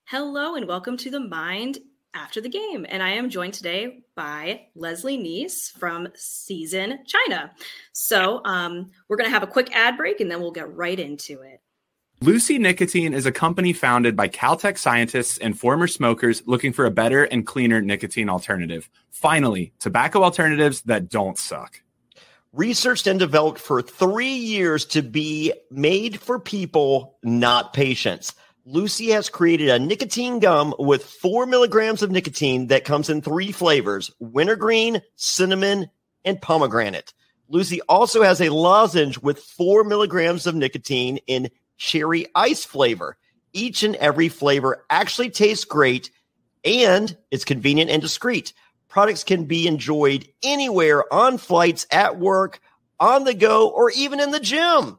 Hello and welcome to the Mind After the Game. And I am joined today by Leslie Neese from Season China. So we're going to have a quick ad break and then we'll get right into it. Lucy Nicotine is a company founded by Caltech scientists and former smokers looking for a better and cleaner nicotine alternative. Finally, tobacco alternatives that don't suck. Researched and developed for 3 years to be made for people, not patients. Lucy has created a nicotine gum with 4 milligrams of nicotine that comes in 3 flavors: wintergreen, cinnamon, and pomegranate. Lucy also has a lozenge with 4 milligrams of nicotine in cherry ice flavor. Each and every flavor actually tastes great, and it's convenient and discreet. Products can be enjoyed anywhere, on flights, at work, on the go, or even in the gym.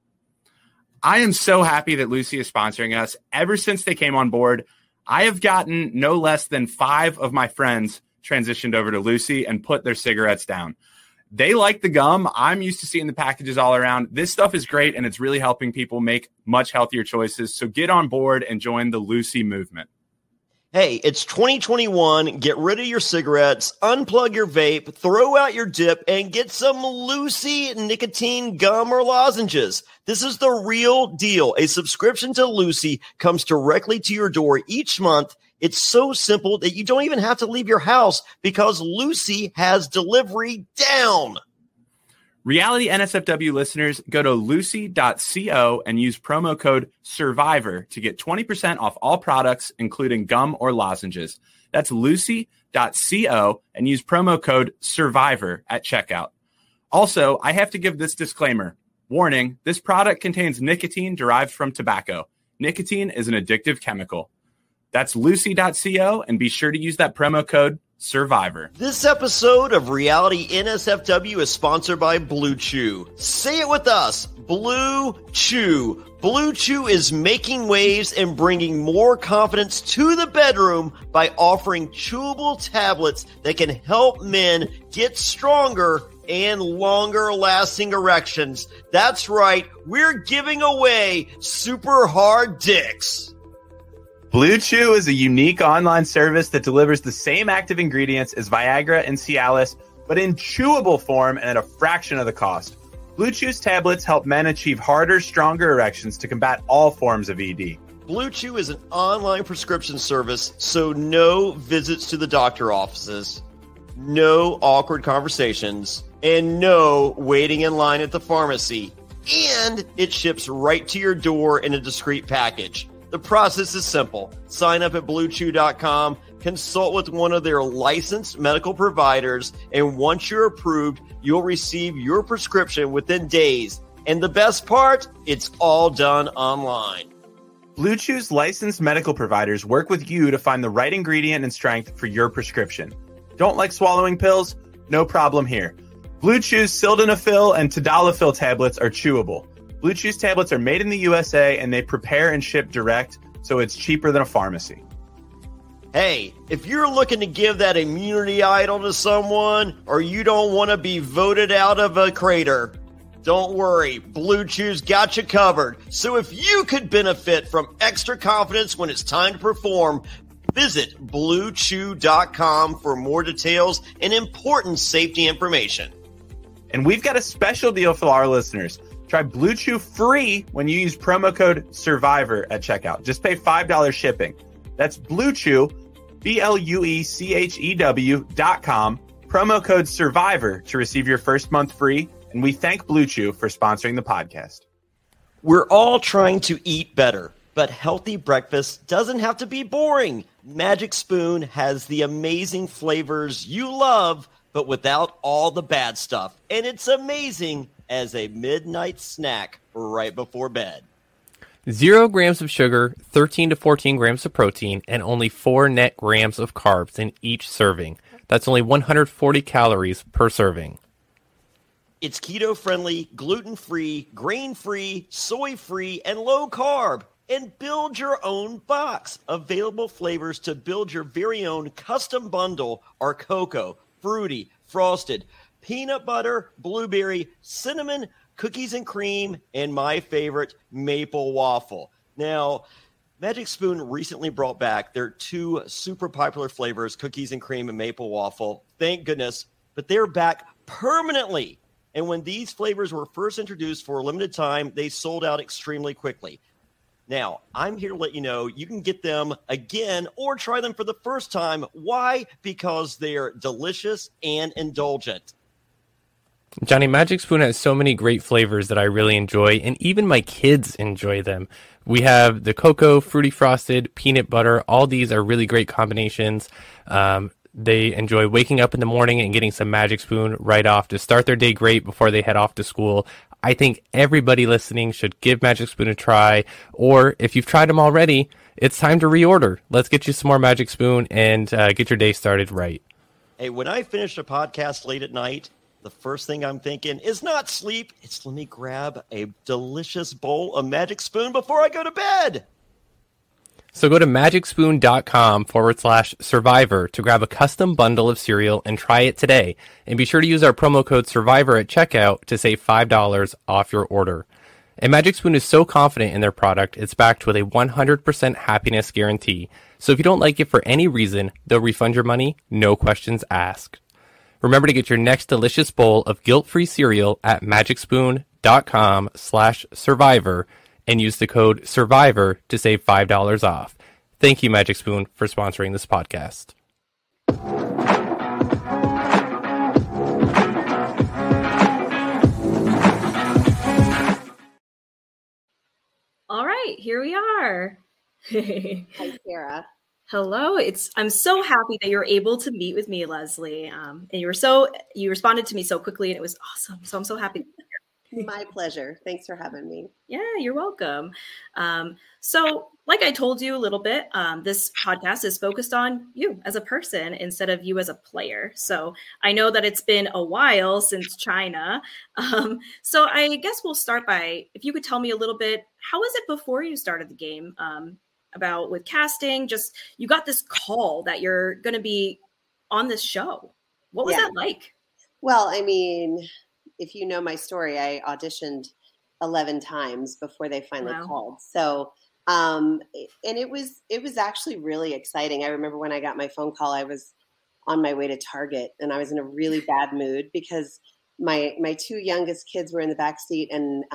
I am so happy that Lucy is sponsoring us. Ever since they came on board, I have gotten no less than 5 of my friends transitioned over to Lucy and put their cigarettes down. They like the gum. I'm used to seeing the packages all around. This stuff is great, and it's really helping people make much healthier choices. So get on board and join the Lucy movement. Hey, it's 2021. Get rid of your cigarettes, unplug your vape, throw out your dip, and get some Lucy nicotine gum or lozenges. This is the real deal. A subscription to Lucy comes directly to your door each month. It's so simple that you don't even have to leave your house because Lucy has delivery down. Reality NSFW listeners, go to lucy.co and use promo code SURVIVOR to get 20% off all products, including gum or lozenges. That's lucy.co and use promo code SURVIVOR at checkout. Also, I have to give this disclaimer. Warning, this product contains nicotine derived from tobacco. Nicotine is an addictive chemical. That's lucy.co, and be sure to use that promo code SURVIVOR. This episode of Reality NSFW is sponsored by Blue Chew. Say it with us, Blue Chew. Blue Chew is making waves and bringing more confidence to the bedroom by offering chewable tablets that can help men get stronger and longer-lasting erections. That's right, we're giving away super hard dicks. Blue Chew is a unique online service that delivers the same active ingredients as Viagra and Cialis, but in chewable form and at a fraction of the cost. Blue Chew's tablets help men achieve harder, stronger erections to combat all forms of ED. Blue Chew is an online prescription service, so no visits to the doctor offices, no awkward conversations, and no waiting in line at the pharmacy. And it ships right to your door in a discreet package. The process is simple. Sign up at BlueChew.com, consult with one of their licensed medical providers, and once you're approved, you'll receive your prescription within days. And the best part, it's all done online. Blue Chew's licensed medical providers work with you to find the right ingredient and strength for your prescription. Don't like swallowing pills? No problem here. Blue Chew's sildenafil and tadalafil tablets are chewable. Blue Chew's tablets are made in the USA, and they prepare and ship direct, so it's cheaper than a pharmacy. Hey, if you're looking to give that immunity idol to someone, or you don't want to be voted out of a crater, don't worry, Blue Chew's got you covered. So if you could benefit from extra confidence when it's time to perform, visit BlueChew.com for more details and important safety information. And we've got a special deal for our listeners. Try Blue Chew free when you use promo code SURVIVOR at checkout. Just pay $5 shipping. That's Blue Chew, BlueChew.com, promo code SURVIVOR to receive your first month free. And we thank Blue Chew for sponsoring the podcast. We're all trying to eat better, but healthy breakfast doesn't have to be boring. Magic Spoon has the amazing flavors you love, but without all the bad stuff. And it's amazing as a midnight snack right before bed. 0 grams of sugar, 13 to 14 grams of protein, and only 4 net grams of carbs in each serving. That's only 140 calories per serving. It's keto-friendly, gluten-free, grain-free, soy-free, and low-carb. And build your own box. Available flavors to build your very own custom bundle are cocoa, fruity, frosted, peanut butter, blueberry, cinnamon, cookies and cream, and my favorite, maple waffle. Now, Magic Spoon recently brought back their 2 super popular flavors, cookies and cream and maple waffle. Thank goodness. But they're back permanently. And when these flavors were first introduced for a limited time, they sold out extremely quickly. Now, I'm here to let you know you can get them again or try them for the first time. Why? Because they're delicious and indulgent. Johnny, Magic Spoon has so many great flavors that I really enjoy, and even my kids enjoy them. We have the cocoa, fruity frosted, peanut butter. All these are really great combinations. They enjoy waking up in the morning and getting some Magic Spoon right off to start their day great before they head off to school. I think everybody listening should give Magic Spoon a try, or if you've tried them already, it's time to reorder. Let's get you some more Magic Spoon and get your day started right. Hey, when I finish a podcast late at night, the first thing I'm thinking is not sleep. It's let me grab a delicious bowl of Magic Spoon before I go to bed. So go to magicspoon.com/survivor to grab a custom bundle of cereal and try it today. And be sure to use our promo code survivor at checkout to save $5 off your order. And Magic Spoon is so confident in their product, it's backed with a 100% happiness guarantee. So if you don't like it for any reason, they'll refund your money, no questions asked. Remember to get your next delicious bowl of guilt-free cereal at magicspoon.com/survivor and use the code SURVIVOR to save $5 off. Thank you, Magic Spoon, for sponsoring this podcast. All right, here we are. Hi, Sarah. Hello. I'm so happy that you're able to meet with me, Leslie. And you responded to me so quickly, and it was awesome. So I'm so happy. My pleasure. Thanks for having me. Yeah, you're welcome. So like I told you a little bit, this podcast is focused on you as a person instead of you as a player. So I know that it's been a while since China. So I guess we'll start by, if you could tell me a little bit, how was it before you started the game? About with casting, just you got this call that you're going to be on this show. What was that like? Well, I mean, if you know my story, I auditioned 11 times before they finally called. So, and it was actually really exciting. I remember when I got my phone call, I was on my way to Target and I was in a really bad mood because my 2 youngest kids were in the back seat and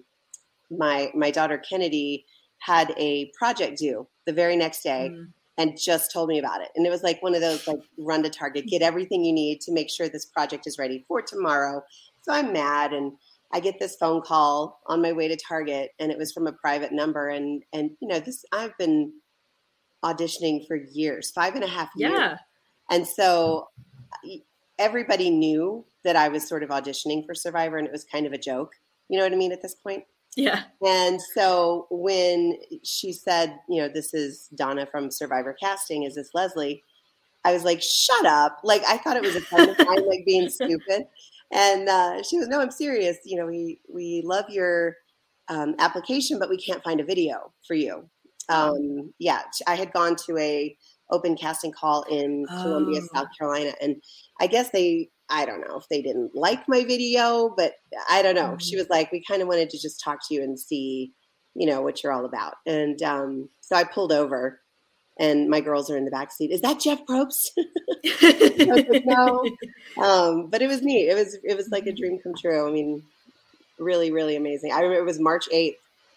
my daughter Kennedy had a project due the very next day and just told me about it. And it was like one of those, like, run to Target, get everything you need to make sure this project is ready for tomorrow. So I'm mad. And I get this phone call on my way to Target and it was from a private number. And you know, I've been auditioning for years, 5.5 years. Yeah. And so everybody knew that I was sort of auditioning for Survivor and it was kind of a joke. You know what I mean? At this point. Yeah. And so when she said, you know, this is Donna from Survivor Casting, is this Leslie? I was like, shut up. Like, I thought it was a friend of mine, like, being stupid. And she was, no, I'm serious. You know, we love your application, but we can't find a video for you. Yeah, I had gone to a open casting call in Columbia, South Carolina. And I guess I don't know if they didn't like my video, but I don't know. She was like, we kind of wanted to just talk to you and see, you know, what you're all about. And so I pulled over and my girls are in the back seat. Is that Jeff Probst? I was like, no. But it was neat. It was like a dream come true. I mean, really, really amazing. I remember it was March 8th,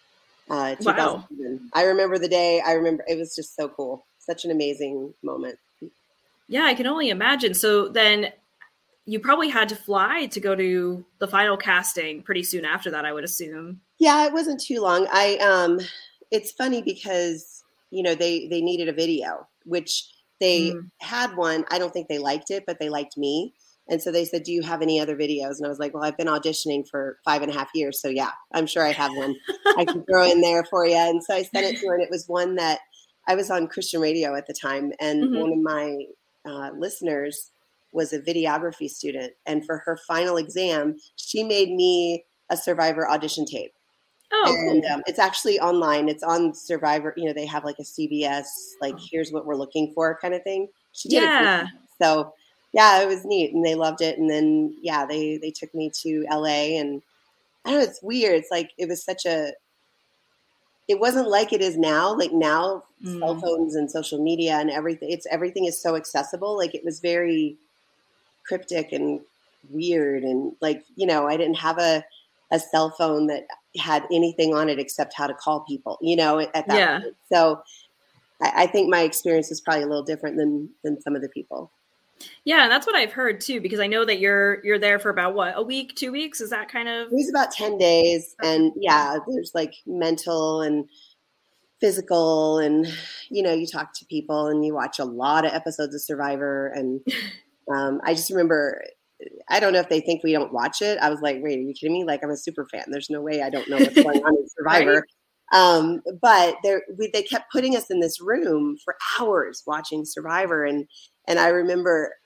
2007. I remember the day. I remember it was just so cool. Such an amazing moment. Yeah, I can only imagine. So then you probably had to fly to go to the final casting pretty soon after that, I would assume. Yeah, it wasn't too long. It's funny because, you know, they needed a video, which they had one. I don't think they liked it, but they liked me. And so they said, do you have any other videos? And I was like, well, I've been auditioning for 5.5 years. So yeah, I'm sure I have one I can throw in there for you. And so I sent it to her and it was one that I was on Christian radio at the time. And one of my listeners was a videography student. And for her final exam, she made me a Survivor audition tape. Oh, and cool. It's actually online. It's on Survivor. You know, they have like a CBS, like, here's what we're looking for kind of thing. She did it. So yeah, it was neat and they loved it. And then, yeah, they took me to LA and I don't know, it's weird. It's like, it was such a it wasn't like it is now. Like now, cell phones and social media and everything is so accessible. Like it was very cryptic and weird. And like, you know, I didn't have a cell phone that had anything on it except how to call people, you know, at that point. So I think my experience was probably a little different than some of the people. Yeah, and that's what I've heard too, because I know that you're there for about what, a week, 2 weeks? Is that kind of? It was about 10 days. And yeah, there's like mental and physical, and you know, you talk to people and you watch a lot of episodes of Survivor. And I just remember, I don't know if they think we don't watch it. I was like, wait, are you kidding me? Like, I'm a super fan. There's no way I don't know what's going on in Survivor. Right? But they kept putting us in this room for hours watching Survivor. And I remember,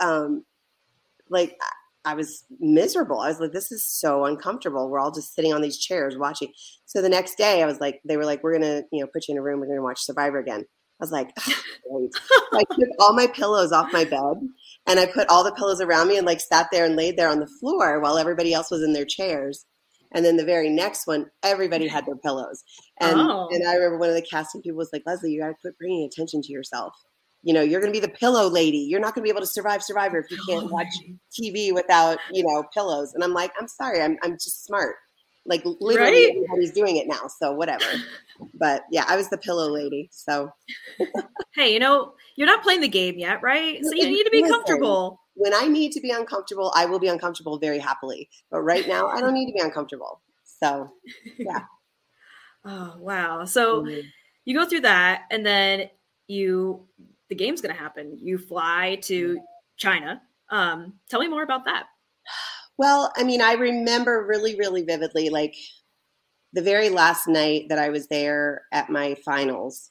like, I was miserable. I was like, this is so uncomfortable. We're all just sitting on these chairs watching. So the next day I was like, they were like, we're going to, you know, put you in a room. We're going to watch Survivor again. I was like, oh, I took all my pillows off my bed and I put all the pillows around me and like sat there and laid there on the floor while everybody else was in their chairs. And then the very next one, everybody had their pillows. And I remember one of the casting people was like, Leslie, you got to quit bringing attention to yourself. You know, you're going to be the pillow lady. You're not going to be able to survive Survivor if you can't watch TV without, you know, pillows. And I'm like, I'm sorry. I'm just smart. Like literally everybody's doing it now. So whatever. But yeah, I was the pillow lady. So. Hey, you know, you're not playing the game yet, right? So you need to be comfortable. When I need to be uncomfortable, I will be uncomfortable very happily. But right now, I don't need to be uncomfortable. So, yeah. Oh, wow. So you go through that, and then the game's going to happen. You fly to China. Tell me more about that. Well, I mean, I remember really, really vividly, like the very last night that I was there at my finals,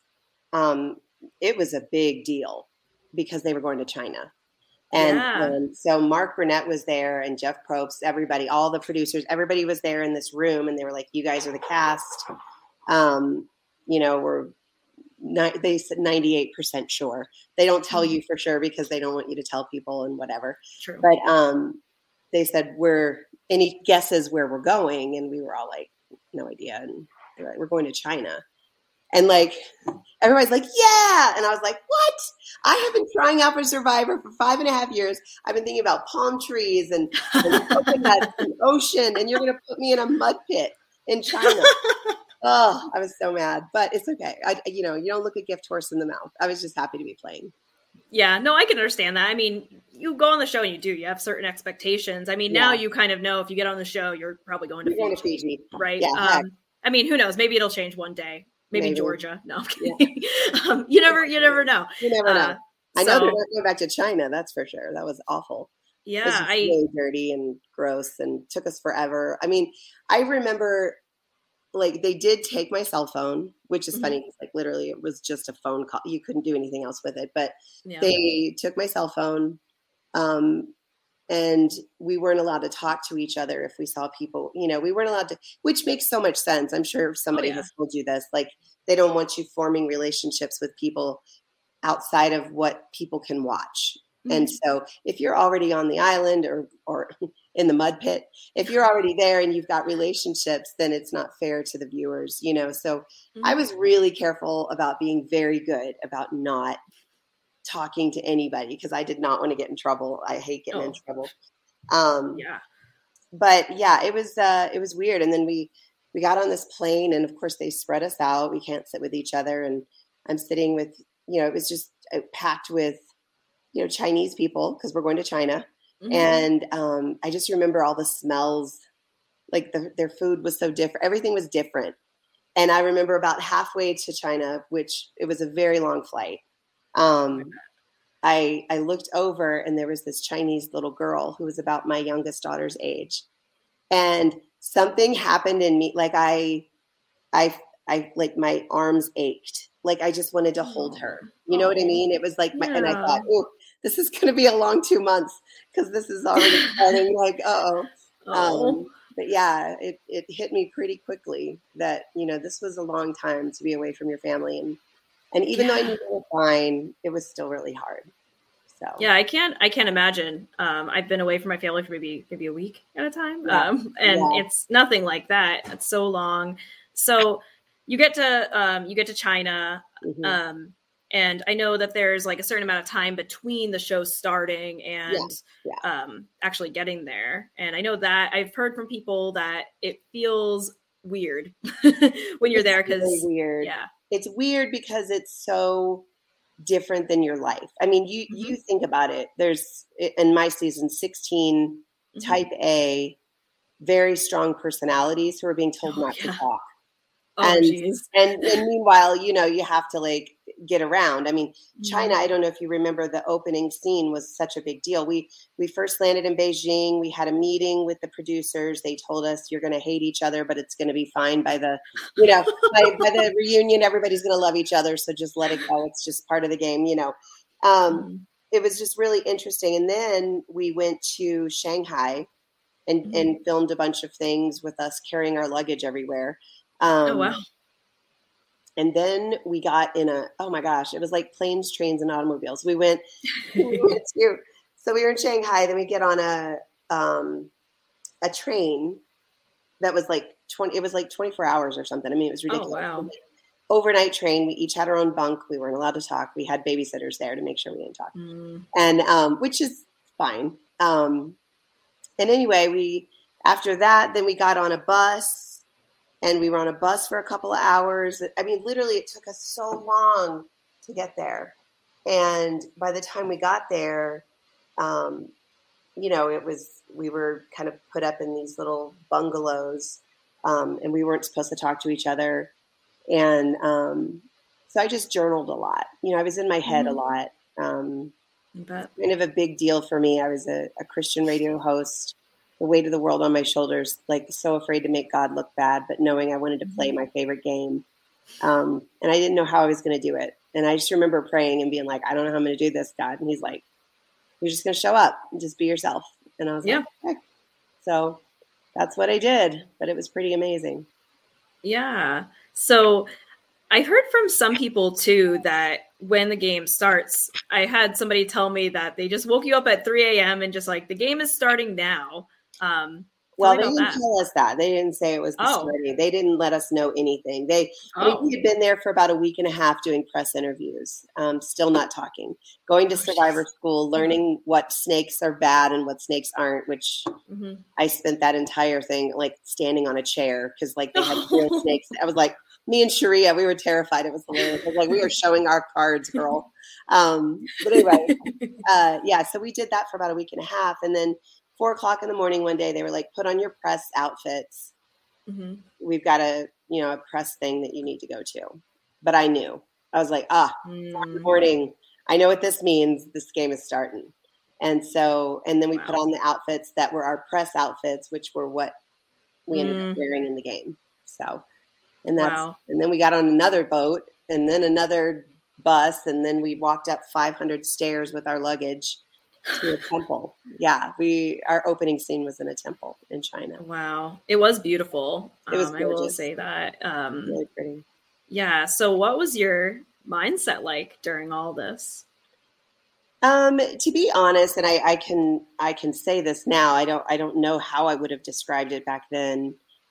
it was a big deal because they were going to China. And so Mark Burnett was there and Jeff Probst, everybody, all the producers, everybody was there in this room. And they were like, you guys are the cast. You know, they said 98% sure. They don't tell you for sure because they don't want you to tell people and whatever. True. But they said, any guesses where we're going? And we were all like, no idea. And they're like, we're going to China. And like, everybody's like, yeah. And I was like, what? I have been trying out for Survivor for 5.5 years. I've been thinking about palm trees and coconuts and ocean. And you're going to put me in a mud pit in China. Oh, I was so mad, but it's okay. You know, you don't look a gift horse in the mouth. I was just happy to be playing. Yeah, no, I can understand that. I mean, you go on the show and you have certain expectations. I mean, now you kind of know if you get on the show, you're probably going to Fiji, right? Yeah, I mean, who knows? Maybe it'll change one day. Maybe Georgia. No, I'm kidding. Yeah. You never know. You never know. I know they're not going back to China. That's for sure. That was awful. Yeah, it was really dirty and gross and took us forever. I mean, I remember like they did take my cell phone, which is funny because like literally it was just a phone call. You couldn't do anything else with it, but they took my cell phone. And we weren't allowed to talk to each other if we saw people, you know, we weren't allowed to, which makes so much sense. I'm sure somebody has told you this, like they don't want you forming relationships with people outside of what people can watch. And so if you're already on the island or in the mud pit, if you're already there and you've got relationships, then it's not fair to the viewers, you know? So I was really careful about being very good about not talking to anybody because I did not want to get in trouble. I hate getting in trouble. But yeah, it was weird. And then we got on this plane and of course they spread us out. We can't sit with each other. And I'm sitting with, you know, it was just packed with, you know, Chinese people because we're going to China. And I just remember all the smells, like their food was so different. Everything was different. And I remember about halfway to China, which it was a very long flight. I looked over and there was this Chinese little girl who was about my youngest daughter's age. And something happened in me. Like I like my arms ached. Like I just wanted to hold her. You know what I mean? It was like, and I thought, oh, this is going to be a long 2 months because this is already starting like, but yeah, it hit me pretty quickly that, you know, this was a long time to be away from your family. And even though I knew they were fine, it was still really hard. So yeah, I can't imagine. I've been away from my family for maybe a week at a time. And it's nothing like that. It's so long. So you get to China, and I know that there's like a certain amount of time between the show starting and actually getting there. And I know that I've heard from people that it feels weird when you're there because really weird. Yeah, it's weird because it's so different than your life. I mean, you think about it. There's in my season 16 type A, very strong personalities who are being told not to talk. And meanwhile, you have to like get around. I mean, China, I don't know if you remember, the opening scene was such a big deal. We first landed in Beijing. We had a meeting with the producers. They told us you're going to hate each other, but it's going to be fine by the, by the reunion, everybody's going to love each other. So just let it go. It's just part of the game, It was just really interesting. And then we went to Shanghai and filmed a bunch of things with us carrying our luggage everywhere. Oh, wow. And then we got in oh my gosh, it was like planes, trains, and automobiles. We went so we were in Shanghai, then we get on a train that was like 24 hours or something. I mean, it was ridiculous. Oh, wow. Overnight train. We each had our own bunk. We weren't allowed to talk. We had babysitters there to make sure we didn't talk. And, which is fine. And anyway, after that, then we got on a bus. And we were on a bus for a couple of hours. I mean, literally, it took us so long to get there. And by the time we got there, we were kind of put up in these little bungalows, and we weren't supposed to talk to each other. And so I just journaled a lot. I was in my head a lot. Kind of a big deal for me. I was a Christian radio host. The weight of the world on my shoulders, like so afraid to make God look bad, but knowing I wanted to play my favorite game. And I didn't know how I was going to do it. And I just remember praying and being like, I don't know how I'm going to do this, God. And he's like, you're just going to show up and just be yourself. And I was like, okay. So that's what I did, but it was pretty amazing. Yeah. So I heard from some people too, that when the game starts, I had somebody tell me that they just woke you up at 3 a.m. and just like, the game is starting now. Well, they didn't tell us that. They didn't say it was the starting. They didn't let us know anything. We had been there for about a week and a half doing press interviews, still not talking, going to Survivor School, learning what snakes are bad and what snakes aren't, which I spent that entire thing like standing on a chair because like they had real snakes. I was like, me and Sharia, we were terrified. It was hilarious. It was like we were showing our cards, girl. But anyway, so we did that for about a week and a half. And then 4:00 in the morning one day, they were like, put on your press outfits. We've got a press thing that you need to go to. But I knew. I was like, 4 in the morning. I know what this means. This game is starting. And then we put on the outfits that were our press outfits, which were what we ended up wearing in the game. So, and then we got on another boat and then another bus. And then we walked up 500 stairs with our luggage to a temple. Yeah, our opening scene was in a temple in China. Wow, it was beautiful. It was I will say that. Really pretty. Yeah. So, what was your mindset like during all this? To be honest, and I can say this now. I don't know how I would have described it back then.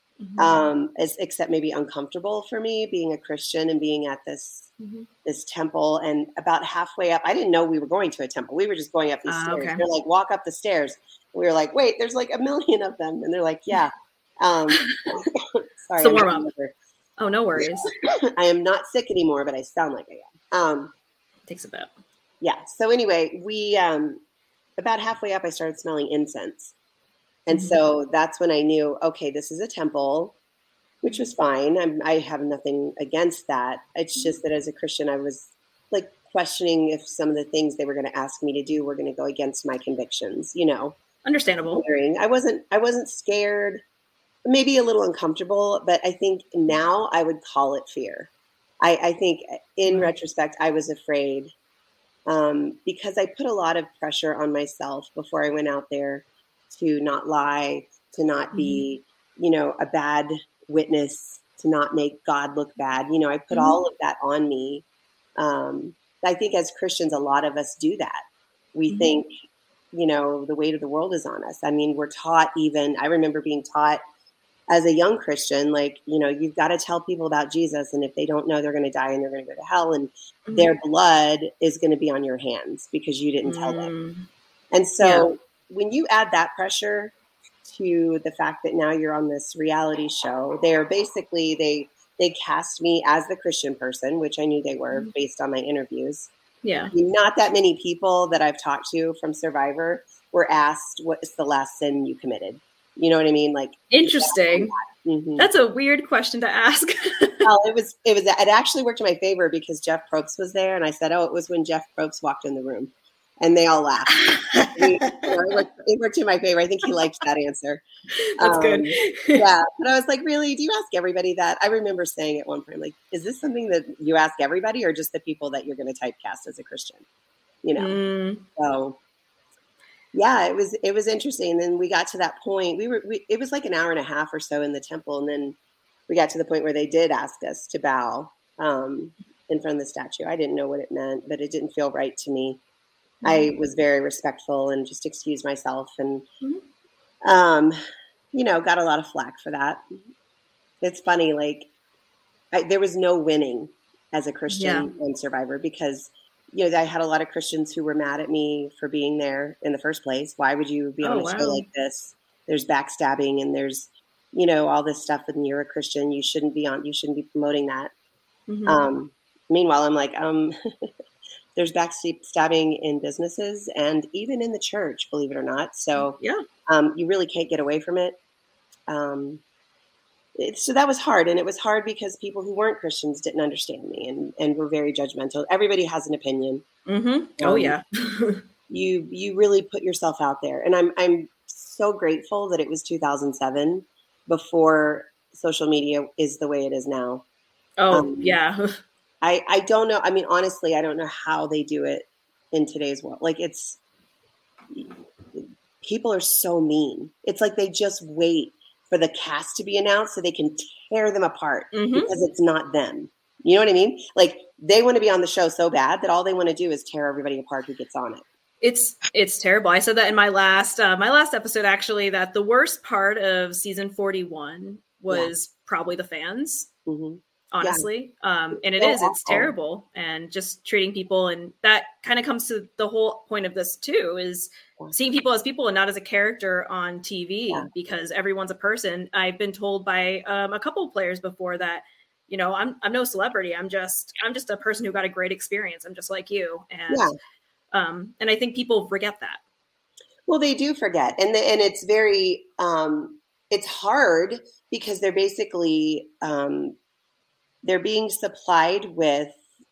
Except maybe uncomfortable for me being a Christian and being at this temple. And about halfway up, I didn't know we were going to a temple. We were just going up these stairs. Okay. They're like, walk up the stairs. We were like, wait, there's like a million of them. And they're like, yeah. Sorry. So warm up. Oh, no worries. I am not sick anymore, but I sound like I am. Takes a bit. Yeah. So anyway, we, about halfway up, I started smelling incense. And so that's when I knew, okay, this is a temple, which was fine. I have nothing against that. It's just that as a Christian, I was like questioning if some of the things they were going to ask me to do were going to go against my convictions, Understandable. I wasn't scared, maybe a little uncomfortable, but I think now I would call it fear. I think in retrospect, I was afraid because I put a lot of pressure on myself before I went out there to not lie, to not be, a bad witness, to not make God look bad. I put all of that on me. I think as Christians, a lot of us do that. We think, the weight of the world is on us. I mean, we're taught I remember being taught as a young Christian, like, you've got to tell people about Jesus. And if they don't know, they're going to die and they're going to go to hell. And their blood is going to be on your hands because you didn't tell them. And so when you add that pressure to the fact that now you're on this reality show, they are basically, they cast me as the Christian person, which I knew they were based on my interviews. Yeah. Not that many people that I've talked to from Survivor were asked, what is the last sin you committed? You know what I mean? Like, interesting. That's a weird question to ask. Well, it actually worked in my favor because Jeff Probst was there. And I said, it was when Jeff Probst walked in the room. And they all laughed. It worked in my favor. I think he liked that answer. That's good. Yeah. But I was like, really? Do you ask everybody that? I remember saying at one point, like, is this something that you ask everybody or just the people that you're going to typecast as a Christian? So yeah, it was interesting. And then we got to that point. It was like an hour and a half or so in the temple. And then we got to the point where they did ask us to bow in front of the statue. I didn't know what it meant, but it didn't feel right to me. I was very respectful and just excused myself and, got a lot of flack for that. It's funny. Like there was no winning as a Christian on Survivor because, I had a lot of Christians who were mad at me for being there in the first place. Why would you be on a show like this? There's backstabbing and there's, all this stuff. And you're a Christian. You shouldn't be promoting that. Meanwhile, I'm like, there's backstabbing in businesses and even in the church, believe it or not. So you really can't get away from it. So that was hard. And it was hard because people who weren't Christians didn't understand me and were very judgmental. Everybody has an opinion. You really put yourself out there. And I'm so grateful that it was 2007 before social media is the way it is now. I don't know. I mean, honestly, I don't know how they do it in today's world. Like people are so mean. It's like they just wait for the cast to be announced so they can tear them apart because it's not them. You know what I mean? Like they want to be on the show so bad that all they want to do is tear everybody apart who gets on it. It's terrible. I said that in my last episode, actually, that the worst part of season 41 was probably the fans. Honestly. And it's terrible and just treating people. And that kind of comes to the whole point of this too, is seeing people as people and not as a character on TV because everyone's a person. I've been told by a couple of players before that, I'm no celebrity. I'm just a person who got a great experience. I'm just like you. And I think people forget that. Well, they do forget. And it's very, it's hard because they're basically, they're being supplied with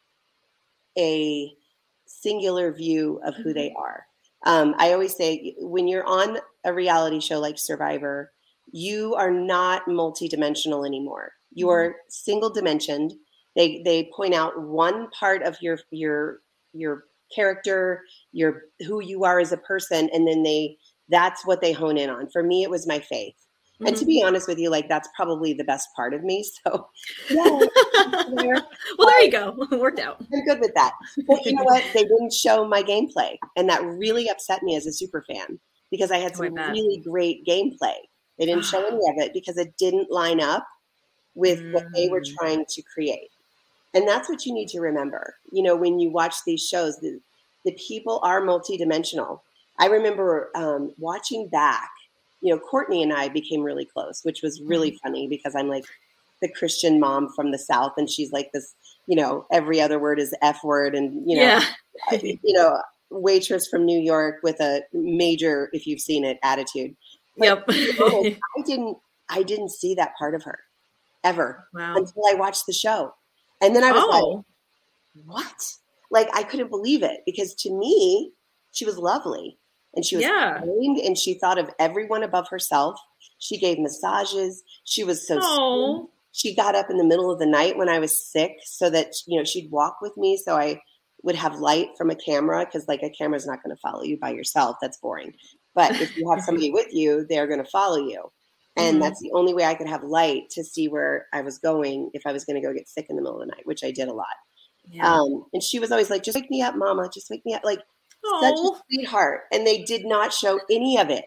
a singular view of who they are. I always say when you're on a reality show like Survivor, you are not multidimensional anymore. You are single dimensioned. They point out one part of your character, who you are as a person, and then that's what they hone in on. For me, it was my faith. And to be honest with you, like that's probably the best part of me. So, well, there you go. Worked out. I'm good with that. But you know what? They didn't show my gameplay, and that really upset me as a super fan because I had some really great gameplay. They didn't show any of it because it didn't line up with what they were trying to create. And that's what you need to remember. When you watch these shows, the people are multidimensional. I remember watching back. Courtney and I became really close, which was really funny because I'm like the Christian mom from the South and she's like this, every other word is F word and, waitress from New York with a major, if you've seen it, attitude. But, I didn't see that part of her ever until I watched the show. And then I was like, what? Like, I couldn't believe it because to me, she was lovely. And she was kind and she thought of everyone above herself. She gave massages. She was so sweet. She got up in the middle of the night when I was sick so that, she'd walk with me. So I would have light from a camera because like a camera's not going to follow you by yourself. That's boring. But if you have somebody with you, they're going to follow you. And that's the only way I could have light to see where I was going if I was going to go get sick in the middle of the night, which I did a lot. Yeah. And she was always like, just wake me up, mama. Just wake me up. Like, such a sweetheart. And they did not show any of it.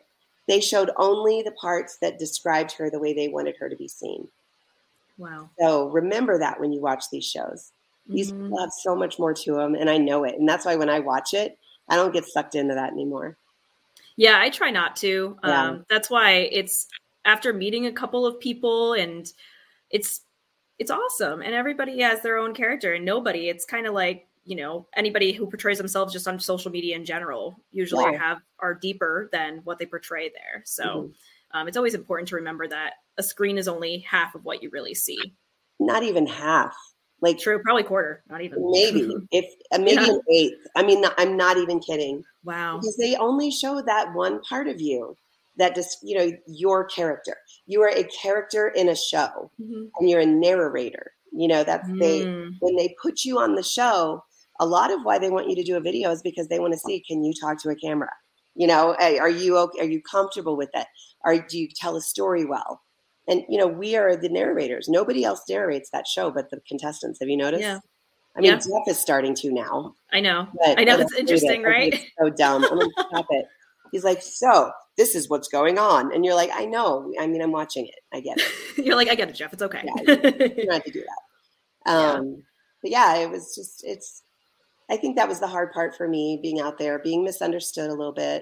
they showed only the parts that described her the way they wanted her to be seen. Wow. So remember that when you watch these shows. These people have so much more to them, and I know it. And that's why when I watch it, I don't get sucked into that anymore. Yeah, I try not to. Yeah. That's why it's after meeting a couple of people, and it's awesome. And everybody has their own character, and nobody, it's kind of like, you know, anybody who portrays themselves just on social media in general usually are deeper than what they portray there. So it's always important to remember that a screen is only half of what you really see. Not even half. Like, true, probably quarter, not even. Maybe an eighth. I mean, I'm not even kidding. Wow. Because they only show that one part of you, that just, you know, your character. You are a character in a show, and you're a narrator. You know, that's when they put you on the show, a lot of why they want you to do a video is because they want to see, can you talk to a camera? You know, are you okay? Are you comfortable with it? Do you tell a story well? And, you know, we are the narrators. Nobody else narrates that show but the contestants. Have you noticed? Yeah. I mean, Jeff is starting to now. I know. It's interesting, right? It's so dumb. I'm like, stop it. He's like, so this is what's going on. And you're like, I know. I mean, I'm watching it. I get it. You're like, I get it, Jeff. It's okay. Yeah, you don't have to do that. But yeah, it was just, I think that was the hard part for me, being out there, being misunderstood a little bit.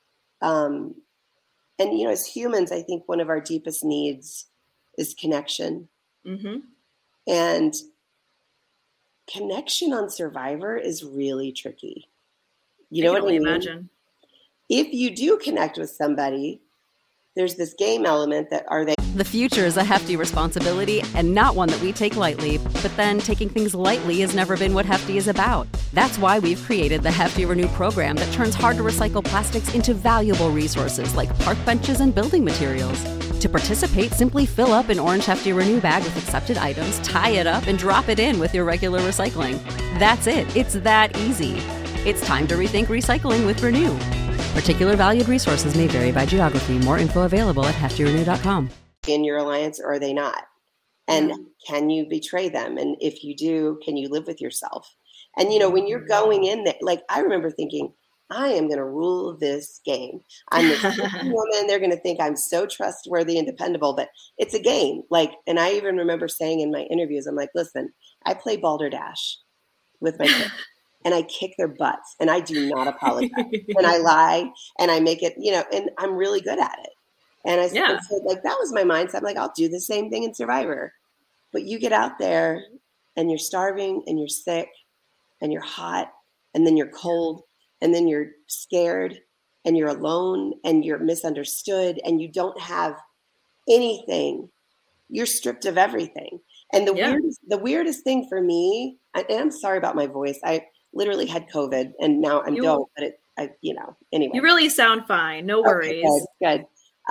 And, you know, as humans, I think one of our deepest needs is connection. And connection on Survivor is really tricky. You know what I mean? Imagine. If you do connect with somebody, there's this game element that The future is a hefty responsibility and not one that we take lightly. But then taking things lightly has never been what Hefty is about. That's why we've created the Hefty Renew program that turns hard to recycle plastics into valuable resources like park benches and building materials. To participate, simply fill up an orange Hefty Renew bag with accepted items, tie it up, and drop it in with your regular recycling. That's it. It's that easy. It's time to rethink recycling with Renew. Particular valued resources may vary by geography. More info available at heftyrenew.com. In your alliance, or are they not? And can you betray them? And if you do, can you live with yourself? And, you know, when you're going in there, like, I remember thinking, I am going to rule this game. I'm the woman. They're going to think I'm so trustworthy and dependable, but it's a game. Like, and I even remember saying in my interviews, I'm like, listen, I play balderdash with my kids. And I kick their butts, and I do not apologize. And I lie, and I make it, you know, and I'm really good at it. And I said, like, that was my mindset. I'm like, I'll do the same thing in Survivor. But you get out there, and you're starving, and you're sick, and you're hot, and then you're cold, and then you're scared, and you're alone, and you're misunderstood, and you don't have anything. You're stripped of everything. And the weirdest thing for me, and I'm sorry about my voice. I literally had COVID, and now I'm don't. But anyway. You really sound fine. No worries. Okay, good.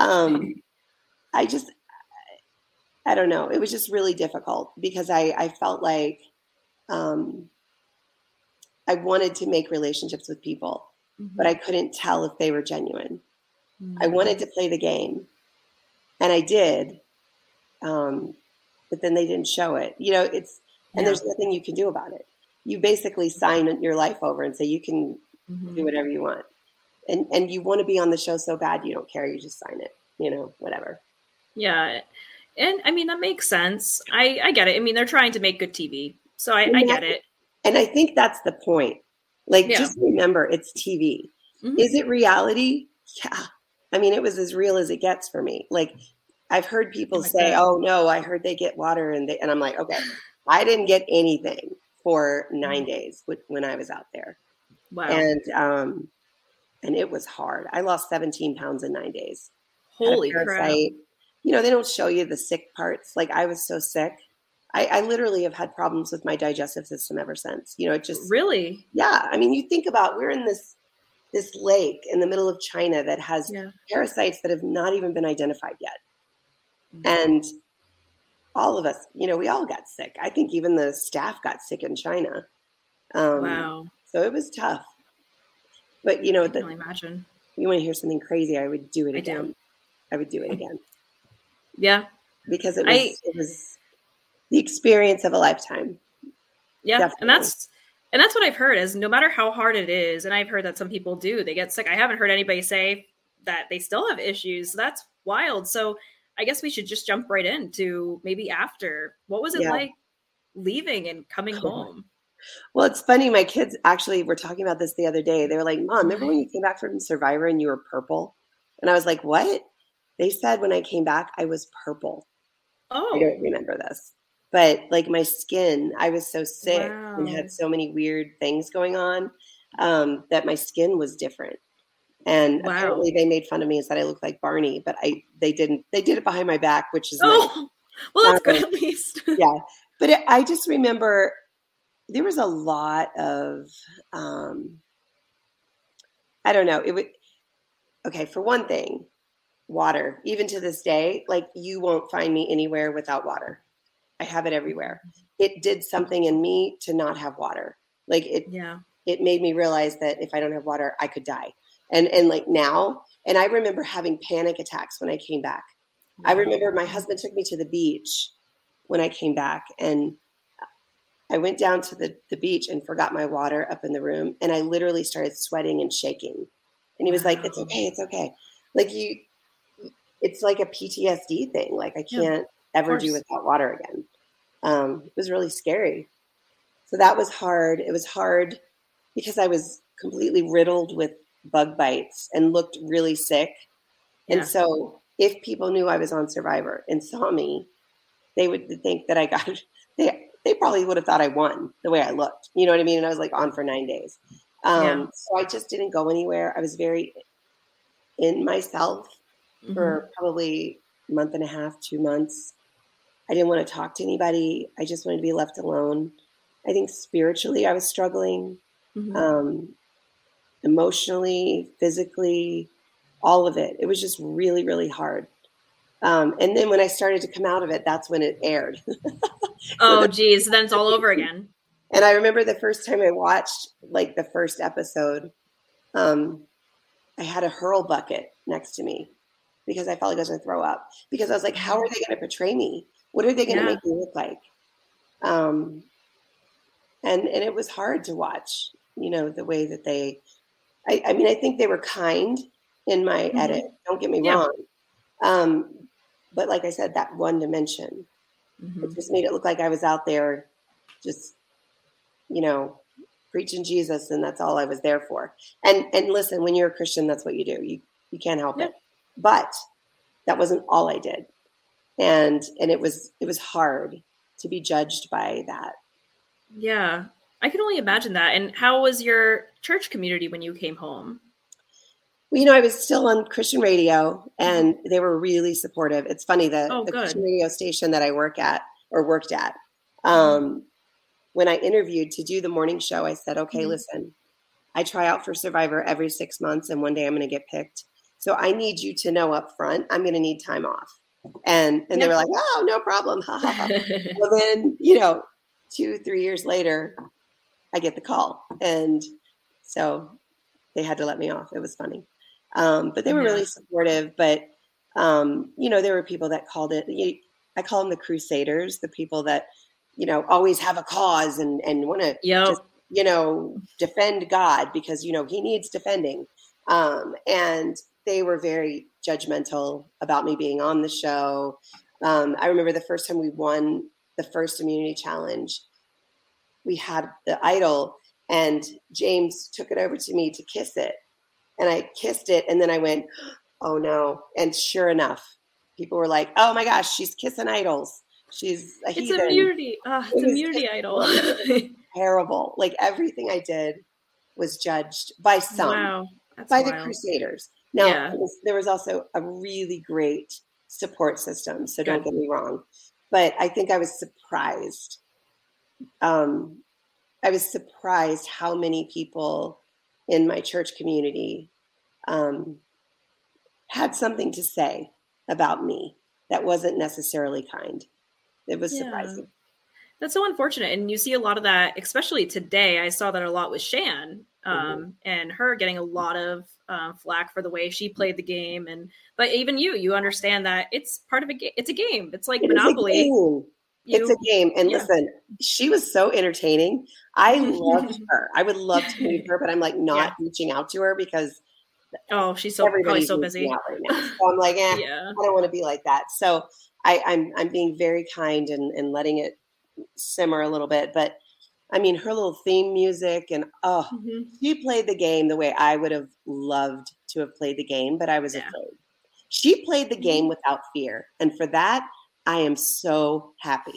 I don't know. It was just really difficult because I felt like I wanted to make relationships with people, but I couldn't tell if they were genuine. I wanted to play the game, and I did, but then they didn't show it. You know, and there's nothing you can do about it. You basically sign your life over and say you can do whatever you want. And you want to be on the show so bad, you don't care. You just sign it, you know, whatever. Yeah. And I mean, that makes sense. I get it. I mean, they're trying to make good TV. So I get it. And I think that's the point. Like, just remember, it's TV. Is it reality? Yeah. I mean, it was as real as it gets for me. Like, I've heard people say, oh, no, I heard they get water. And I'm like, okay, I didn't get anything for 9 days when I was out there. Wow. And it was hard. I lost 17 pounds in 9 days. Holy crap. You know, they don't show you the sick parts. Like, I was so sick. I literally have had problems with my digestive system ever since. You know, it just really. Yeah. I mean, you think about, we're in this lake in the middle of China that has parasites that have not even been identified yet. And all of us, you know, we all got sick. I think even the staff got sick in China. Wow. So it was tough. But, you know, I can only imagine. You want to hear something crazy? I would do it again. I would do it again. Yeah. Because it was the experience of a lifetime. Yeah. Definitely. And that's what I've heard is no matter how hard it is, and I've heard that some people do, they get sick. I haven't heard anybody say that they still have issues. That's wild. So I guess we should just jump right into maybe after. What was it like leaving and coming home? Well, it's funny. My kids actually were talking about this the other day. They were like, Mom, remember when you came back from Survivor and you were purple? And I was like, what? They said when I came back, I was purple. Oh. I don't remember this. But like my skin, I was so sick and had so many weird things going on that my skin was different. And apparently they made fun of me and said I looked like Barney, but they didn't. They did it behind my back, which is well, that's good at least. Yeah. But I just remember there was a lot of, I don't know. Okay. For one thing, water, even to this day, like you won't find me anywhere without water. I have it everywhere. It did something in me to not have water. Like it made me realize that if I don't have water, I could die. And like now, and I remember having panic attacks when I came back. I remember my husband took me to the beach when I came back, and I went down to the beach and forgot my water up in the room. And I literally started sweating and shaking. And he was like, it's okay. It's okay. Like it's like a PTSD thing. Like I can't ever do without water again. It was really scary. So that was hard. It was hard because I was completely riddled with bug bites and looked really sick. Yeah. And so if people knew I was on Survivor and saw me, they would think that I got, they probably would have thought I won the way I looked. You know what I mean? And I was like on for 9 days. So I just didn't go anywhere. I was very in myself for probably a month and a half, 2 months. I didn't want to talk to anybody. I just wanted to be left alone. I think spiritually I was struggling. Emotionally, physically, all of it. It was just really, really hard. And then when I started to come out of it, that's when it aired. Oh, geez. Then it's all over again. And I remember the first time I watched like the first episode, I had a hurl bucket next to me because I felt like I was going to throw up. Because I was like, how are they going to portray me? What are they going to make me look like? And it was hard to watch, you know, the way that I mean, I think they were kind in my edit. Don't get me wrong. But like I said, that one dimension, it just made it look like I was out there just, you know, preaching Jesus, and that's all I was there for. And listen, when you're a Christian, that's what you do. You can't help it. But that wasn't all I did. And it was hard to be judged by that. Yeah. I can only imagine that. And how was your church community when you came home? Well, you know, I was still on Christian radio, and they were really supportive. It's funny, the Christian radio station that I worked at, when I interviewed to do the morning show, I said, okay, listen, I try out for Survivor every 6 months, and one day I'm going to get picked. So I need you to know up front, I'm going to need time off. And they were like, oh, no problem. Well, then, you know, 2-3 years later, I get the call. And so they had to let me off. It was funny. But they were really supportive. But, you know, there were people that called it, I call them the crusaders, the people that, you know, always have a cause and want to, just, you know, defend God because, you know, he needs defending. And they were very judgmental about me being on the show. I remember the first time we won the first immunity challenge, we had the idol, and James took it over to me to kiss it. And I kissed it, and then I went, oh no. And sure enough, people were like, oh my gosh, she's kissing idols. She's a heathen. It's immunity. It's immunity idol. Terrible. Like everything I did was judged by some, by the crusaders. Now, there was also a really great support system. So don't get me wrong. But I think I was surprised. I was surprised how many people in my church community had something to say about me that wasn't necessarily kind. It was surprising. That's so unfortunate. And you see a lot of that, especially today. I saw that a lot with Shan and her getting a lot of flack for the way she played the game. But even you understand that it's part of a game. It's a game. It's like Monopoly. It's a game. And listen, she was so entertaining. I loved her. I would love to meet her, but I'm like not reaching out to her because Oh, she's probably everybody's so busy out right now. So I'm like, Yeah. I don't want to be like that. So I'm being very kind and letting it simmer a little bit. But I mean, her little theme music and she played the game the way I would have loved to have played the game, but I was afraid. She played the game without fear. And for that, I am so happy.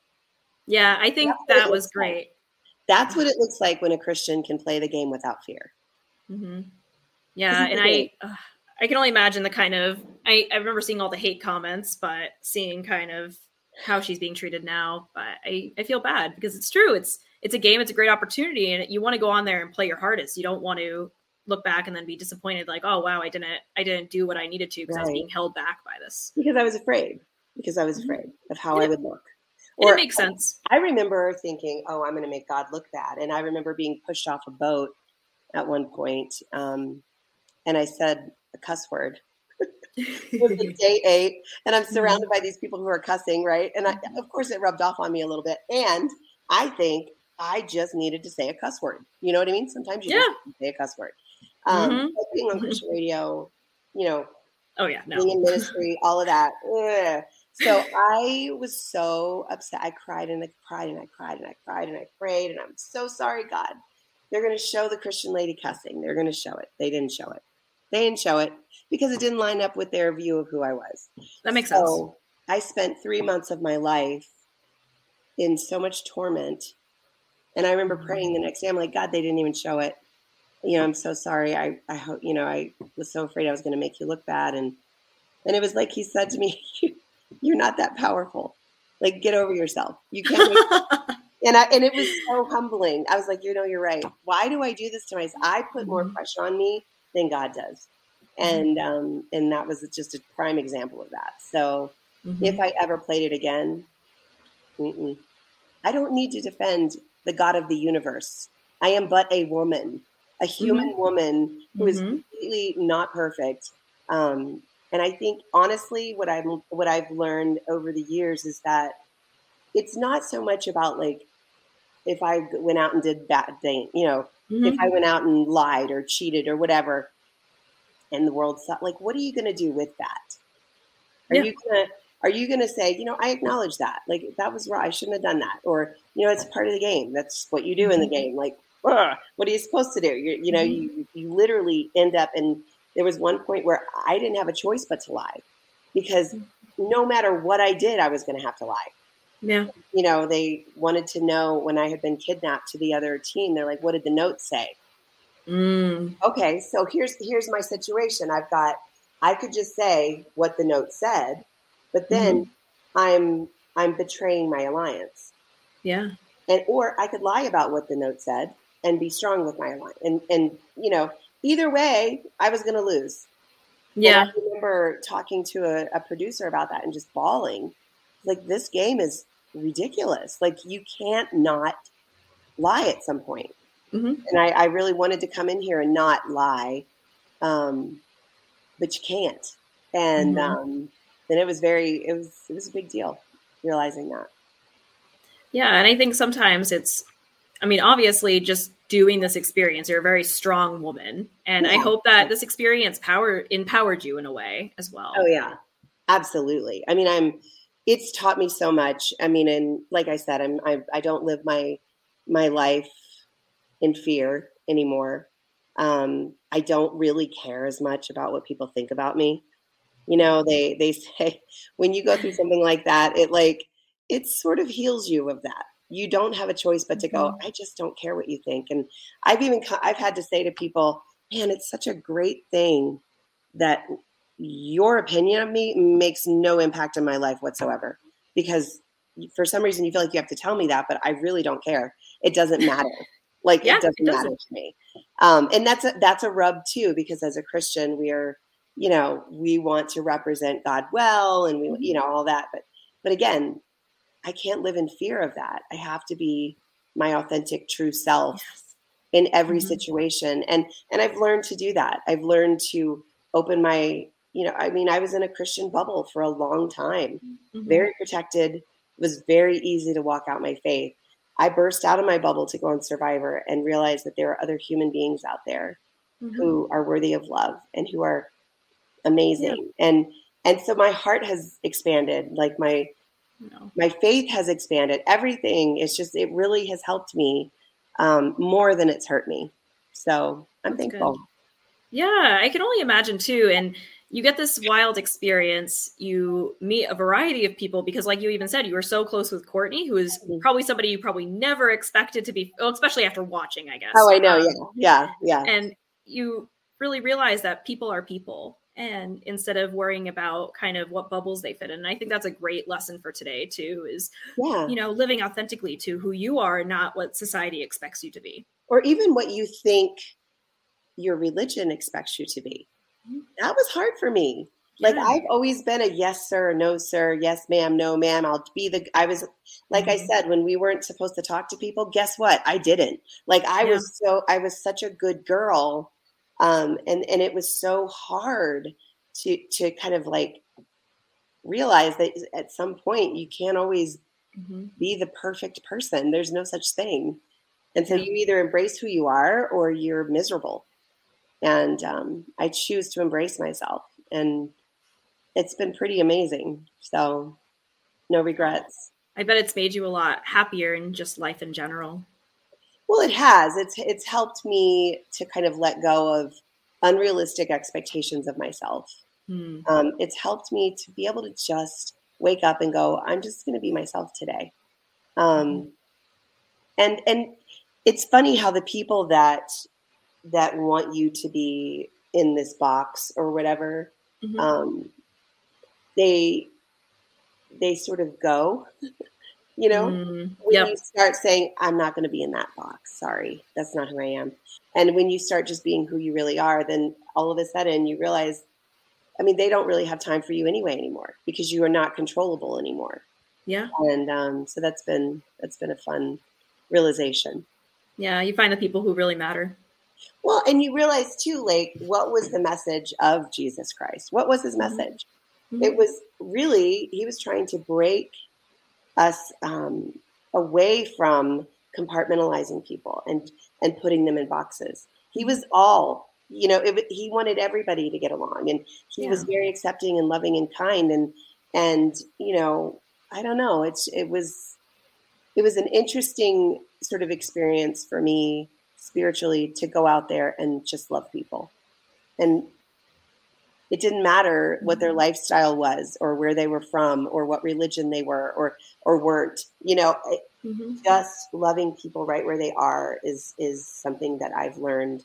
Yeah, I think that was great. That's what it looks like when a Christian can play the game without fear. Mm-hmm. Yeah, and I can only imagine the kind of I remember seeing all the hate comments, but seeing kind of how she's being treated now. But I feel bad because it's true. It's a game. It's a great opportunity, and you want to go on there and play your hardest. You don't want to look back and then be disappointed, like, oh wow, I didn't do what I needed to because I was being held back by this. Because I was afraid. Because I was afraid of how I would look. Or it makes sense. I remember thinking, oh, I'm going to make God look bad. And I remember being pushed off a boat at one point, and I said a cuss word. It was like day 8, and I'm surrounded by these people who are cussing, right? And of course, it rubbed off on me a little bit. And I think I just needed to say a cuss word. You know what I mean? Sometimes you just say a cuss word. Being on Christian radio, you know, being in ministry, all of that. Ugh. So I was so upset. I cried and I cried and I cried and I cried and I prayed. And I'm so sorry, God. They're going to show the Christian lady cussing. They're going to show it. They didn't show it. They didn't show it because it didn't line up with their view of who I was. That makes sense. So I spent 3 months of my life in so much torment. And I remember praying the next day. I'm like, God, they didn't even show it. You know, I'm so sorry. I hope, you know, I was so afraid I was going to make you look bad. And it was like he said to me, you're not that powerful. Like, get over yourself. You can't. And it was so humbling. I was like, you know, you're right. Why do I do this to myself? I put more pressure on me than God does. And that was just a prime example of that. So if I ever played it again, I don't need to defend the God of the universe. I am but a woman, a human woman who is completely not perfect. And I think, honestly, what I've learned over the years is that it's not so much about, like, if I went out and did bad thing, you know, if I went out and lied or cheated or whatever, and the world saw, like, what are you going to do with that? Are you gonna say, you know, I acknowledge that, like, that was wrong. I shouldn't have done that, or, you know, it's part of the game. That's what you do in the game. Like, what are you supposed to do? You know, you literally end up in. There was one point where I didn't have a choice but to lie, because no matter what I did, I was going to have to lie. Yeah. You know, they wanted to know when I had been kidnapped to the other team. They're like, what did the note say? Okay, so here's my situation. I could just say what the note said, but then I'm betraying my alliance. Yeah. Or I could lie about what the note said and be strong with my alliance. And you know, either way, I was going to lose. Yeah. And I remember talking to a producer about that and just bawling. Like, this game is ridiculous. Like, you can't not lie at some point. And I really wanted to come in here and not lie, but you can't. And then it was a big deal realizing that. Yeah, and I think sometimes obviously just doing this experience, you're a very strong woman. And I hope that this experience empowered you in a way as well. Oh yeah, absolutely. I mean, it's taught me so much. I mean, and like I said, I don't live my life in fear anymore. I don't really care as much about what people think about me. You know, they say when you go through something like that, it sort of heals you of that. You don't have a choice but to go, I just don't care what you think. And I've had to say to people, man, it's such a great thing that your opinion of me makes no impact on my life whatsoever, because for some reason you feel like you have to tell me that, but I really don't care. It doesn't matter. Like, it doesn't matter to me. And that's a rub too, because as a Christian, we are, you know, we want to represent God well, and we, you know, all that. But again, I can't live in fear of that. I have to be my authentic, true self in every situation. And I've learned to do that. I've learned to open my, you know, I mean, I was in a Christian bubble for a long time, very protected. It was very easy to walk out my faith. I burst out of my bubble to go on Survivor and realize that there are other human beings out there who are worthy of love and who are amazing. And so my heart has expanded, like my faith has expanded. Everything is just, it really has helped me more than it's hurt me. So I'm thankful. Good. Yeah, I can only imagine too. And you get this wild experience. You meet a variety of people because, like you even said, you were so close with Courtney, who is probably somebody you probably never expected to be, especially after watching, I guess. Oh, I know. Yeah. And you really realize that people are people. And instead of worrying about kind of what bubbles they fit in. And I think that's a great lesson for today too, is, living authentically to who you are, not what society expects you to be. Or even what you think your religion expects you to be. That was hard for me. Like, I've always been a yes, sir, no, sir, yes, ma'am, no, ma'am. I was, like I said, when we weren't supposed to talk to people, guess what? I didn't. Like, I was such a good girl. And it was so hard to kind of like realize that at some point you can't always be the perfect person. There's no such thing. And so you either embrace who you are or you're miserable. And I choose to embrace myself. And it's been pretty amazing. So no regrets. I bet it's made you a lot happier in just life in general. Well, it has. It's helped me to kind of let go of unrealistic expectations of myself. It's helped me to be able to just wake up and go, I'm just going to be myself today. And it's funny how the people that want you to be in this box or whatever, they sort of go, when you start saying, I'm not going to be in that box. Sorry, that's not who I am. And when you start just being who you really are, then all of a sudden you realize, they don't really have time for you anymore because you are not controllable anymore. Yeah. And so that's been a fun realization. Yeah. You find the people who really matter. Well, and you realize too, like, what was the message of Jesus Christ? What was his message? It was really, he was trying to break us away from compartmentalizing people and putting them in boxes. He was all, he wanted everybody to get along, and he was very accepting and loving and kind. And I don't know, it was an interesting sort of experience for me spiritually to go out there and just love people. And it didn't matter what their lifestyle was or where they were from or what religion they were or weren't, just loving people right where they are is something that I've learned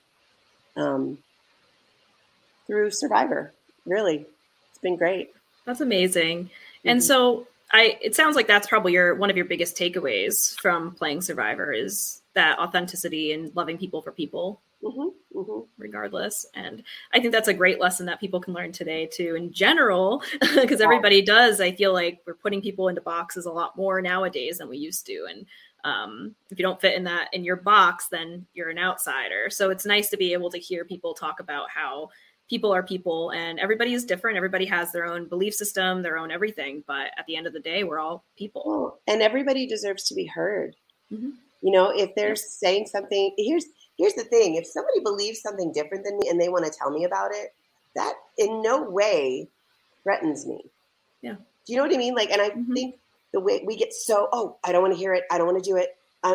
through Survivor. Really. It's been great. That's amazing. And so it sounds like that's probably one of your biggest takeaways from playing Survivor is that authenticity and loving people for people, regardless. And I think that's a great lesson that people can learn today too, in general, because everybody does. I feel like we're putting people into boxes a lot more nowadays than we used to. And if you don't fit in your box, then you're an outsider. So it's nice to be able to hear people talk about how people are people and everybody is different. Everybody has their own belief system, their own everything. But at the end of the day, we're all people. Oh, and everybody deserves to be heard. If they're saying something, here's the thing. If somebody believes something different than me and they want to tell me about it, that in no way threatens me. Yeah. Do you know what I mean? Like, and I think the way we get so, I don't want to hear it. I don't want to do it.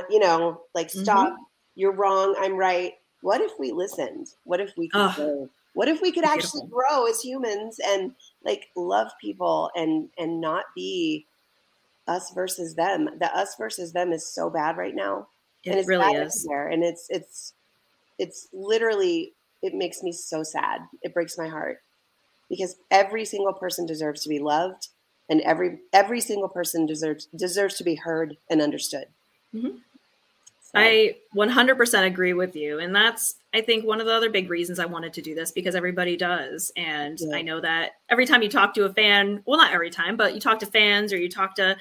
Stop. You're wrong. I'm right. What if we listened? What if we could grow? What if we could actually grow as humans and like love people and not be us versus them? The us versus them is so bad right now. And it really is. There. And it's literally, it makes me so sad. It breaks my heart because every single person deserves to be loved and every single person deserves to be heard and understood. So. I 100% agree with you. And that's, I think, one of the other big reasons I wanted to do this, because everybody does. And I know that every time you talk to a fan, well, not every time, but you talk to fans or you talk to,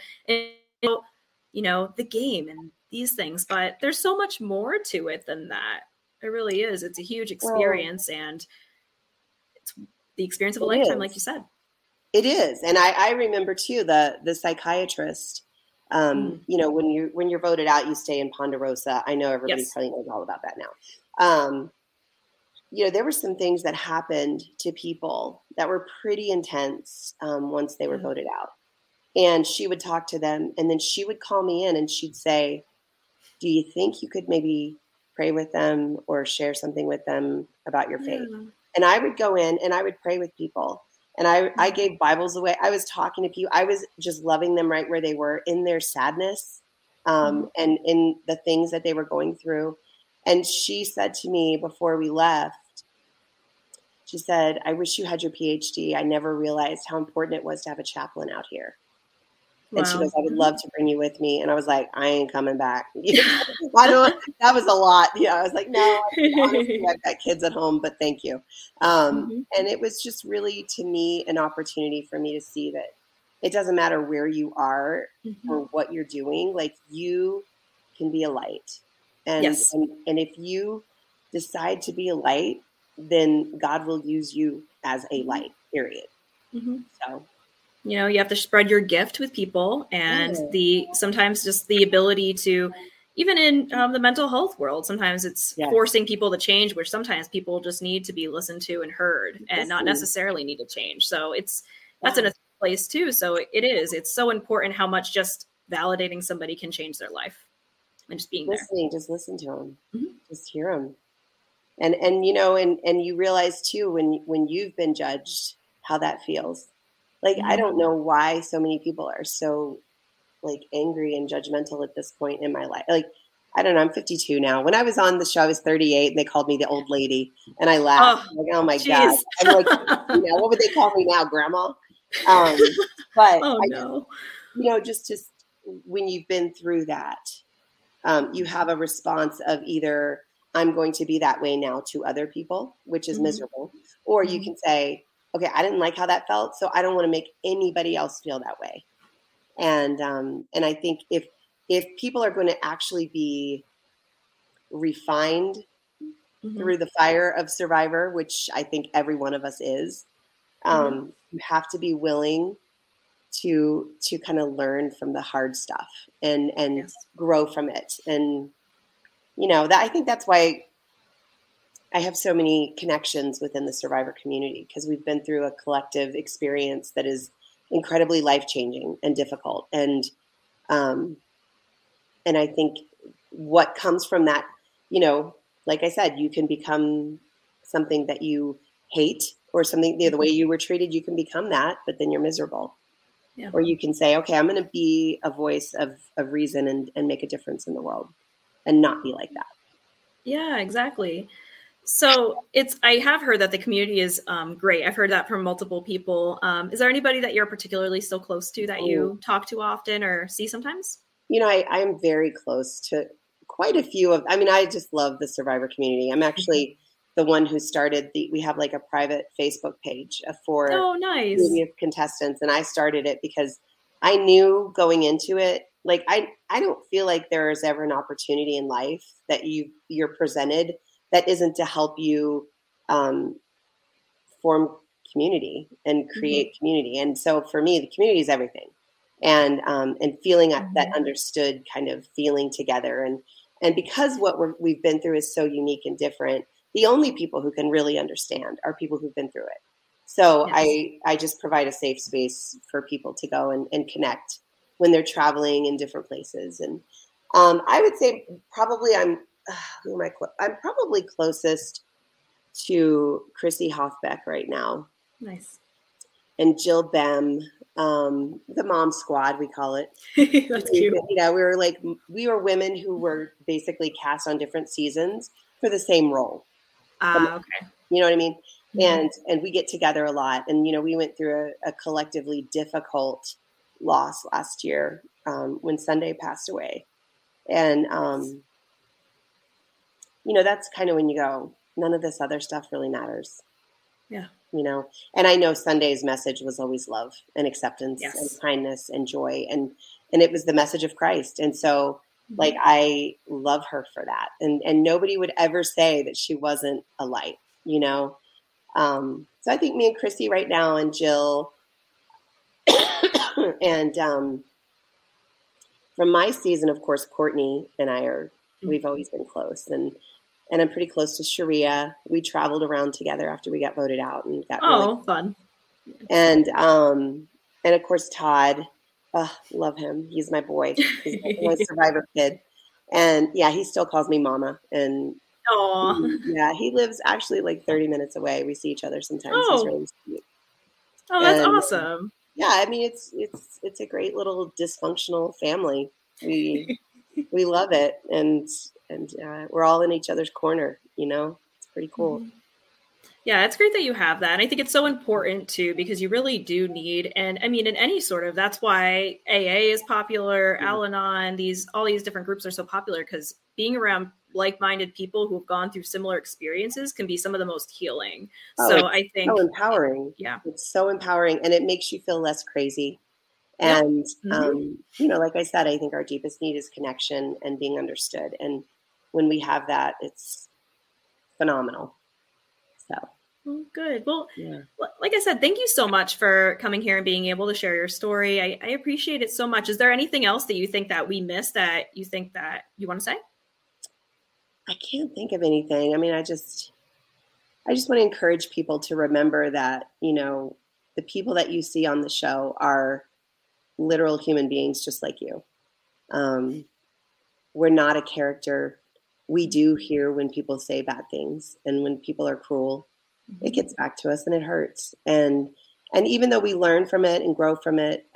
the game and these things, but there's so much more to it than that. It really is. It's a huge experience and it's the experience of a lifetime, like you said. It is. And I remember too, the psychiatrist, when you're voted out, you stay in Ponderosa. I know everybody probably knows all about that now. there were some things that happened to people that were pretty intense once they were voted out. And she would talk to them, and then she would call me in and she'd say, do you think you could maybe pray with them or share something with them about your faith? And I would go in and I would pray with people. And I gave Bibles away. I was talking to people. I was just loving them right where they were in their sadness and in the things that they were going through. And she said to me before we left, she said, I wish you had your PhD. I never realized how important it was to have a chaplain out here. Wow. And she goes, I would love to bring you with me. And I was like, I ain't coming back. That was a lot. I was like, no, honestly, I've got kids at home, but thank you. And it was just really, to me, an opportunity for me to see that it doesn't matter where you are or what you're doing. Like, you can be a light. And, and if you decide to be a light, then God will use you as a light, period. So, you have to spread your gift with people, and sometimes just the ability to, even in the mental health world, sometimes it's forcing people to change, where sometimes people just need to be listened to and heard and not necessarily need to change. So that's in a place too. So it's so important how much just validating somebody can change their life and just being there. Just listen to them, just hear them. And you realize too, when you've been judged, how that feels. Like, I don't know why so many people are so like angry and judgmental at this point in my life. Like, I don't know. I'm 52 now. When I was on the show, I was 38 and they called me the old lady, and I laughed. I'm like, oh my God. I'm like, what would they call me now? Grandma? But just when you've been through that, you have a response of either I'm going to be that way now to other people, which is miserable, or you can say, okay, I didn't like how that felt, so I don't want to make anybody else feel that way. And I think if people are going to actually be refined through the fire of Survivor, which I think every one of us is, you have to be willing to kind of learn from the hard stuff and grow from it. And that, I think that's why I have so many connections within the Survivor community, because we've been through a collective experience that is incredibly life-changing and difficult. And I think what comes from that, like I said, you can become something that you hate, or something, the way you were treated, you can become that, but then you're miserable. Yeah. Or you can say, okay, I'm going to be a voice of reason and make a difference in the world and not be like that. Yeah, exactly. So I have heard that the community is great. I've heard that from multiple people. Is there anybody that you're particularly still close to that you talk to often or see sometimes? I'm very close to quite a few I just love the Survivor community. I'm actually the one who started we have like a private Facebook page for community of contestants. And I started it because I knew going into it, like, I don't feel like there is ever an opportunity in life that you're presented that isn't to help you form community and create community. And so for me, the community is everything. And feeling that understood kind of feeling together. And because what we've been through is so unique and different, the only people who can really understand are people who've been through it. So I just provide a safe space for people to go and connect when they're traveling in different places. And I would say probably I'm probably closest to Chrissy Hoffbeck right now. Nice. And Jill Bem, the mom squad, we call it. That's cute. We were women who were basically cast on different seasons for the same role. Okay. You know what I mean? Mm-hmm. And we get together a lot. And, we went through a collectively difficult loss last year when Sunday passed away. And, that's kind of when you go, none of this other stuff really matters. Yeah. And I know Sunday's message was always love and acceptance and kindness and joy. And it was the message of Christ. And so I love her for that. And nobody would ever say that she wasn't a light, So I think me and Chrissy right now and Jill and from my season, of course, Courtney and I we've always been close. And and I'm pretty close to Sharia. We traveled around together after we got voted out and got fun. And of course Todd, love him. He's my boy. He's my Survivor kid. And yeah, he still calls me mama. And he lives actually like 30 minutes away. We see each other sometimes. He's really sweet. Oh, that's awesome. Yeah, I mean it's a great little dysfunctional family. We love it, and we're all in each other's corner. It's pretty cool. Mm-hmm. Yeah, it's great that you have that. And I think it's so important too, because you really do need, and I mean, in any sort of, that's why AA is popular, Al-Anon, all these different groups are so popular, because being around like-minded people who've gone through similar experiences can be some of the most healing. So I think so empowering. Yeah. It's so empowering, and it makes you feel less crazy. And, like I said, I think our deepest need is connection and being understood. And when we have that, it's phenomenal. So. Well, good. Well, like I said, thank you so much for coming here and being able to share your story. I appreciate it so much. Is there anything else that you think that we missed that you think that you want to say? I can't think of anything. I mean, I just want to encourage people to remember that, the people that you see on the show are literal human beings just like you. We're not a character. We do hear when people say bad things, and when people are cruel, it gets back to us and it hurts. And even though we learn from it and grow from it,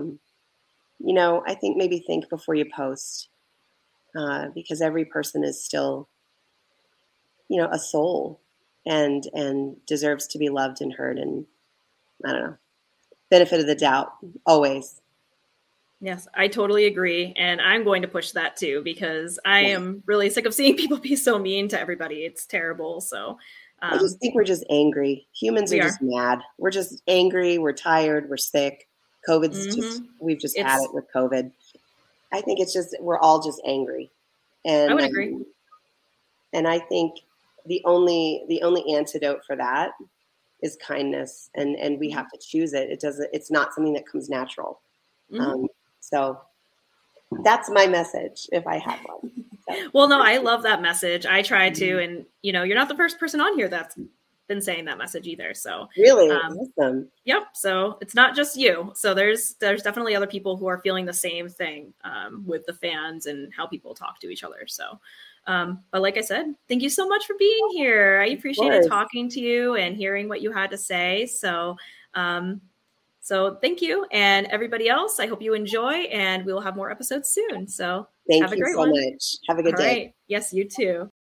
I think maybe think before you post, because every person is still, a soul and deserves to be loved and heard. And I don't know, benefit of the doubt, always. Yes, I totally agree. And I'm going to push that too, because I am really sick of seeing people be so mean to everybody. It's terrible. So I just think we're just angry. Humans are just mad. We're just angry. We're tired. We're sick. COVID's we've just had it with COVID. I think it's just, we're all just angry. And I would agree. And I think the only antidote for that is kindness. And we have to choose it. It's not something that comes natural. So that's my message, if I have one. So. Well, no, I love that message. I try to, and you're not the first person on here that's been saying that message either. So really, awesome. Yep. So it's not just you. So there's definitely other people who are feeling the same thing with the fans and how people talk to each other. So, but like I said, thank you so much for being here. I appreciated talking to you and hearing what you had to say. So, so thank you. And everybody else, I hope you enjoy, and we'll have more episodes soon. So thank you so much. Have a good day. Right. Yes, you too.